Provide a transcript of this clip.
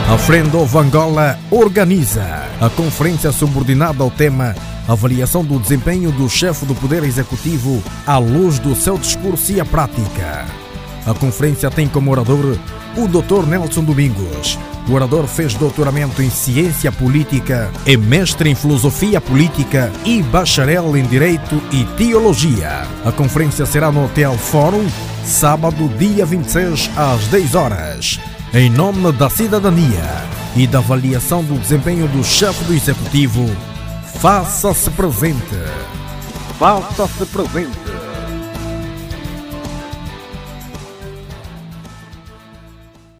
A Friend of Angola organiza a conferência subordinada ao tema Avaliação do desempenho do chefe do Poder Executivo à luz do seu discurso e a prática. A conferência tem como orador o Dr. Nelson Domingos. O orador fez doutoramento em Ciência Política, é mestre em Filosofia Política e bacharel em Direito e Teologia. A conferência será no Hotel Fórum, sábado, dia 26, às 10 horas. Em nome da cidadania e da avaliação do desempenho do chefe do Executivo, faça-se presente. Faça-se presente.